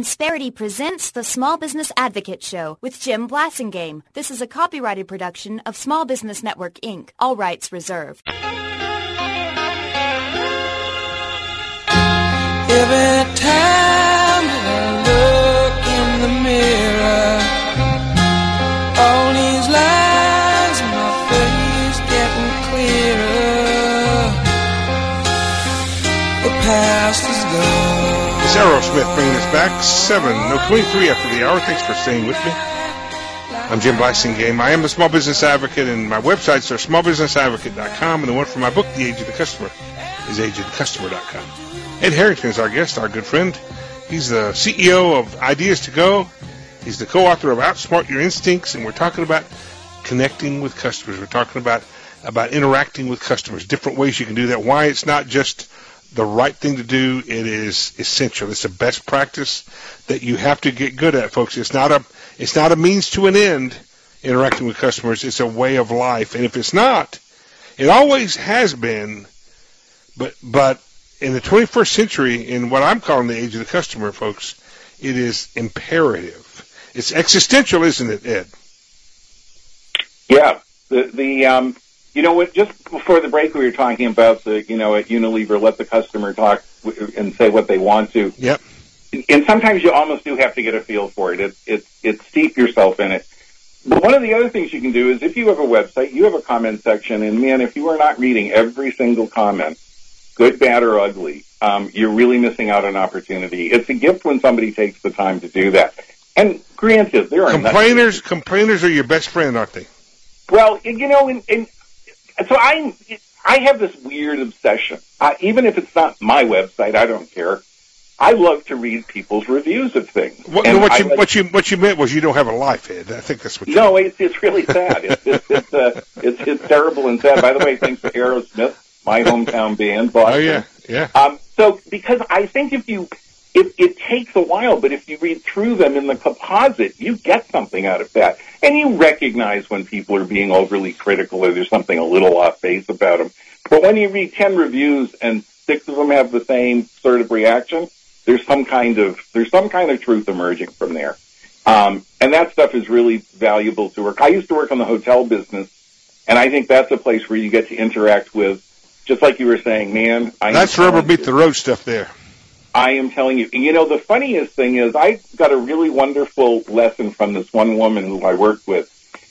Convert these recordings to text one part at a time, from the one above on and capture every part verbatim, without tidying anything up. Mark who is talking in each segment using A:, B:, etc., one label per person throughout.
A: Insperity presents the Small Business Advocate Show with Jim Blasingame. This is a copyrighted production of Small Business Network, Incorporated. All rights reserved.
B: Every time I look in the mirror, all these lines in my face getting clearer. The past is gone.
C: It's Aerosmith bringing us back seven, no, twenty-three after the hour. Thanks for staying with me. I'm Jim Blasingame. I am a small business advocate, and my websites are small business advocate dot com, and the one for my book, The Age of the Customer, is age of the customer dot com. Ed Harrington is our guest, our good friend. He's the C E O of Ideas to Go. He's the co-author of Outsmart Your Instincts, and we're talking about connecting with customers. We're talking about, about interacting with customers, different ways you can do that, why it's not just the right thing to do, it is essential. It's a best practice that you have to get good at, folks. It's not a it's not a means to an end, interacting with customers. It's a way of life. And if it's not, it always has been, but but in the twenty-first century, in what I'm calling the age of the customer, folks, it is imperative. It's existential, isn't it, Ed?
D: Yeah. The the um You know what? Just before the break, we were talking about the, you know, at Unilever, let the customer talk and say what they want to.
C: Yep.
D: And sometimes you almost do have to get a feel for it. It's it's it's steep yourself in it. But one of the other things you can do is if you have a website, you have a comment section, and man, if you are not reading every single comment, good, bad, or ugly, um, you're really missing out on opportunity. It's a gift when somebody takes the time to do that. And granted, there are
C: complainers. Nothing. Complainers are your best friend, aren't they?
D: Well, you know, in, in So I I have this weird obsession. Uh, even if it's not my website, I don't care. I love to read people's reviews of things.
C: What, no, what you like, what you what you meant was you don't have a life, Ed. I think that's what. you
D: No, it's it's really sad. It's it's it's, uh, it's it's terrible and sad. By the way, thanks to Aerosmith, my hometown band, Boston.
C: Oh yeah, yeah.
D: Um, so because I think if you It, it takes a while, but if you read through them in the composite, you get something out of that. And you recognize when people are being overly critical or there's something a little off base about them. But when you read ten reviews and six of them have the same sort of reaction, there's some kind of there's some kind of truth emerging from there. Um, and that stuff is really valuable to work. I used to work on the hotel business, and I think that's a place where you get to interact with, just like you were saying, man. I
C: that's rubber beat the road stuff there.
D: I am telling you. You know, the funniest thing is I got a really wonderful lesson from this one woman who I worked with.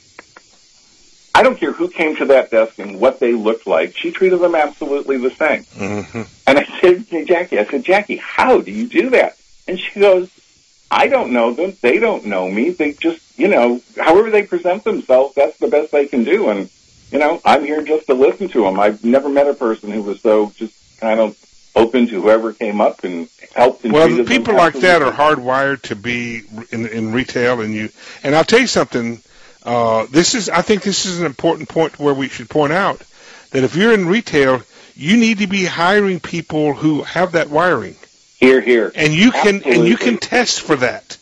D: I don't care who came to that desk and what they looked like. She treated them absolutely the same.
C: Mm-hmm.
D: And I said to Jackie, I said, Jackie, how do you do that? And she goes, I don't know them. They don't know me. They just, you know, however they present themselves, that's the best they can do. And, you know, I'm here just to listen to them. I've never met a person who was so just kind of open to whoever came up and helped. And
C: well, people like that are hardwired to be in, in retail, and you. And I'll tell you something. Uh, this is, I think, this is an important point where we should point out that if you're in retail, you need to be hiring people who have that wiring.
D: Here, here,
C: and you can
D: Absolutely.
C: and you can test for that.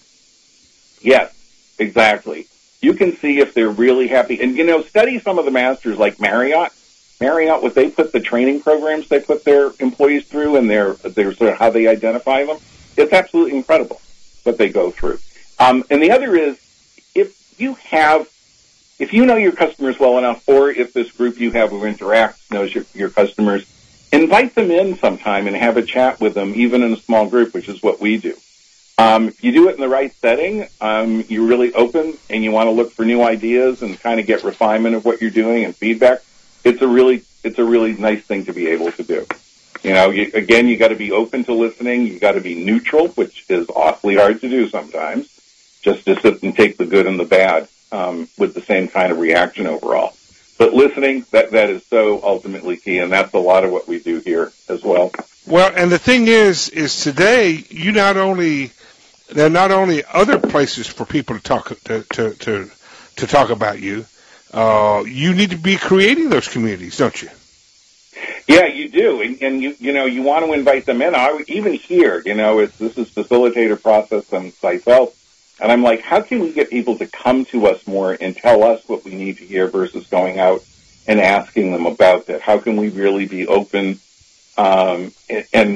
D: Yes, exactly. You can see if they're really happy, and you know, study some of the masters like Marriott. Marriott, what they put the training programs they put their employees through and their, their sort of how they identify them, it's absolutely incredible what they go through. Um, and the other is, if you have, if you know your customers well enough, or if this group you have who interacts knows your, your customers, invite them in sometime and have a chat with them, even in a small group, which is what we do. Um, you do it in the right setting, um, you're really open, and you want to look for new ideas and kind of get refinement of what you're doing and feedback. It's a really, it's a really nice thing to be able to do. You know, you, again, you got to be open to listening. You got to be neutral, which is awfully hard to do sometimes. Just to sit and take the good and the bad um, with the same kind of reaction overall. But listening, that that is so ultimately key, and that's a lot of what we do here as well.
C: Well, and the thing is, is today you not only there are not only other places for people to talk to to to, to talk about you. Uh, you need to be creating those communities, don't you?
D: Yeah, you do, and, and you you know you want to invite them in. I even here, you know, it's this is facilitator process and myself, and I'm like, how can we get people to come to us more and tell us what we need to hear versus going out and asking them about that? How can we really be open um, and, and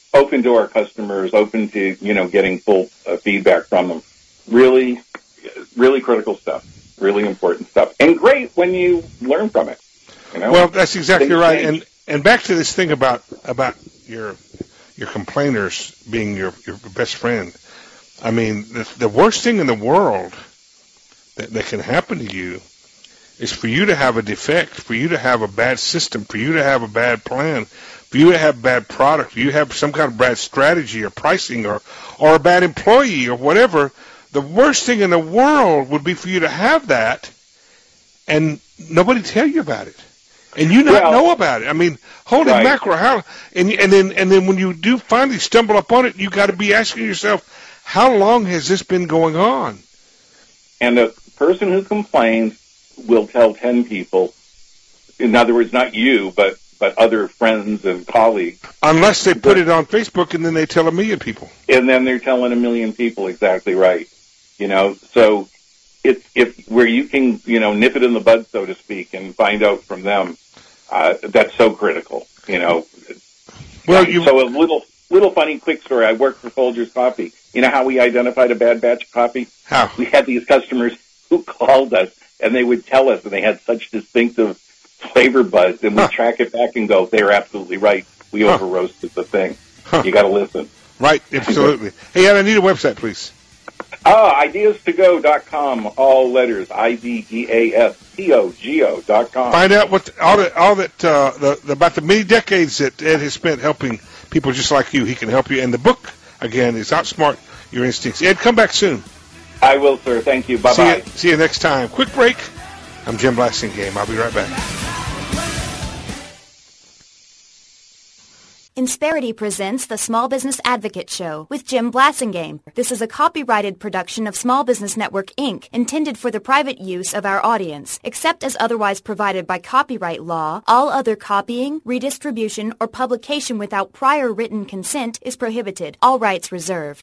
D: open to our customers, open to, you know, getting full uh, feedback from them. Really, really critical stuff, really important stuff. And great when you learn from it. You know?
C: Well, that's exactly
D: Things
C: right.
D: change.
C: And and back to this thing about about your your complainers being your, your best friend. I mean, the, the worst thing in the world that, that can happen to you is for you to have a defect, for you to have a bad system, for you to have a bad plan, for you to have bad product, for you to have some kind of bad strategy or pricing or, or a bad employee or whatever. The worst thing in the world would be for you to have that and nobody tell you about it. And you not
D: Well,
C: know about it. I mean, holy
D: right.
C: mackerel! How and and then and then when you do finally stumble upon it, you got to be asking yourself, how long has this been going on?
D: And the person who complains will tell ten people. In other words, not you, but but other friends and colleagues.
C: Unless they put it on Facebook and then they tell a million people.
D: And then they're telling a million people. Exactly right. You know, so it's if where you can, you know, nip it in the bud, so to speak, and find out from them. Uh, that's so critical. You know.
C: Well, you.
D: So a little little funny quick story. I worked for Folgers Coffee. You know how we identified a bad batch of coffee?
C: How?
D: We had these customers who called us, and they would tell us, and they had such distinctive flavor buzz, and we
C: Huh.
D: track it back and go, they're absolutely right. We
C: Huh.
D: over roasted the thing.
C: Huh.
D: You got to listen.
C: Right, absolutely. Hey, I need a website, please.
D: Ah, ideas to go dot com, all letters, I D E A S T O G O dot com.
C: Find out what all that all that uh, the, the about the many decades that Ed has spent helping people just like you. He can help you. And the book again is Outsmart Your Instincts. Ed, come back soon.
D: I will, sir. Thank you. Bye
C: See
D: bye.
C: you, see you next time. Quick break. I'm Jim Blasingame. I'll be right back.
A: Insperity presents the Small Business Advocate Show with Jim Blasingame. This is a copyrighted production of Small Business Network, Incorporated, intended for the private use of our audience. Except as otherwise provided by copyright law, all other copying, redistribution, or publication without prior written consent is prohibited. All rights reserved.